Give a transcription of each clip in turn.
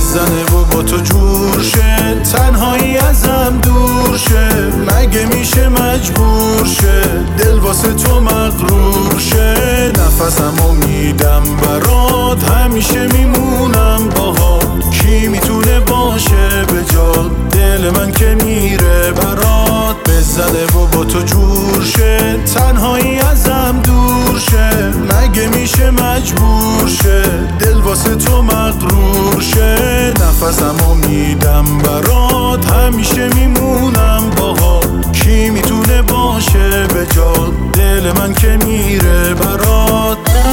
بزنه و با تو جور شه، تنهایی ازم دور شه. مگه میشه مجبور شه دل واسه تو مغرور شه؟ نفسمو میدم برات، همیشه میمونم باهات. کی میتونه باشه به جات دل من که میره برات؟ بزنه و با تو جور شه، تنهایی ازم دور شه. مگه میشه مجبور شه دل واسه تو مغرور شه؟ نفسمو میدم برات، همیشه میمونم باهات. کی میتونه باشه به جات دل من که میره برات؟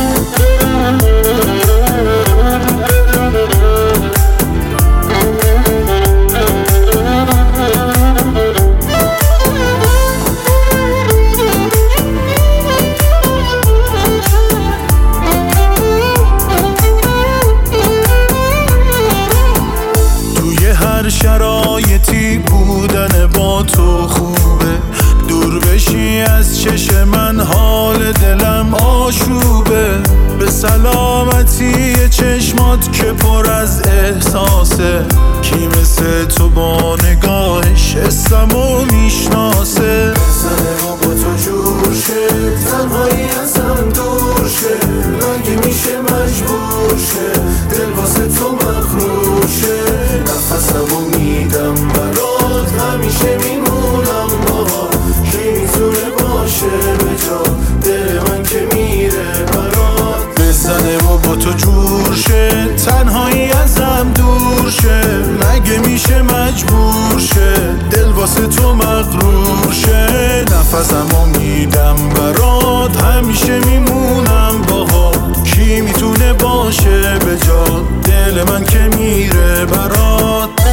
هر شرایطی بودن با تو خوبه، دور بشی از چشم من حال دلم آشوبه. به سلامتی چشمات که پر از احساسه، کی مثل تو با نگاهش اسمو میشناسه؟ بزنه و با تو جور شه، تنهایی ازم دور شه. مگه میشه مجبور شه دل واسه تو مغرور شه؟ نفسمو میدم برات، همیشه میمونم باهات. کی میتونه باشه به جا دل من که میره برات؟ بزنه و با تو جور شه، تنهایی ازم دور شه. مگه میشه مجبور شه دل واسه تو مغرور شه؟ نفسمو میدم برات، همیشه میمونم باهات. کی میتونه باشه به جا دل من که میره برات؟